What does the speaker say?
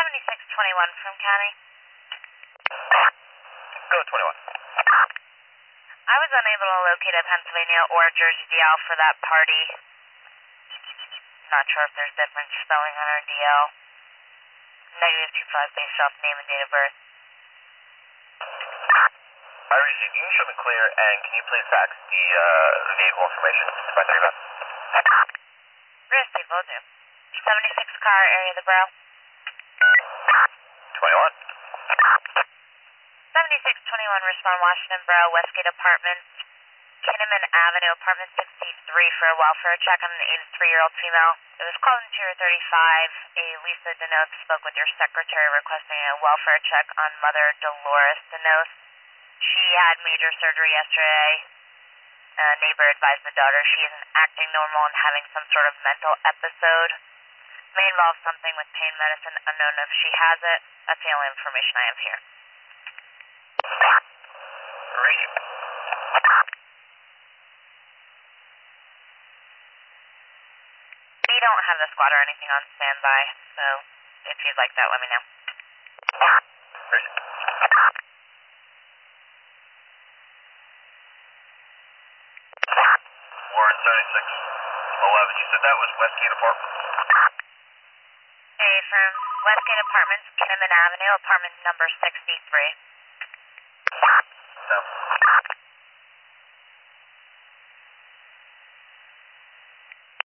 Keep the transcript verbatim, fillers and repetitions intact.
seventy-six twenty-one from County. Go twenty-one. I was unable to locate a Pennsylvania or Jersey D L for that party. Not sure if there's different spelling on our D L. Negative two five based off name and date of birth. I received. You can show me clear, and can you please fax the uh, vehicle information to my thirty-five? Received, will do. seventy-six car, area of the borough. twenty-one. seventy-six twenty-one, respond Washington Borough, Westgate Apartments, Kinnaman Avenue, apartment sixty-three for a welfare check on an eighty-three-year-old female. It was called in Tier thirty-five. A Lisa Denos spoke with your secretary requesting a welfare check on Mother Dolores Denos. She had major surgery yesterday. A neighbor advised the daughter she isn't acting normal and having some sort of mental episode. May involve something with pain medicine, unknown if she has it. That's the only information I have here. Received. We don't have the squad or anything on standby, so if you'd like that, let me know. Received. Warren seventy-six eleven. You said that was Westgate Apartments? Hey, from Westgate Apartments, Kinnaman Avenue, apartment number sixty-three. No.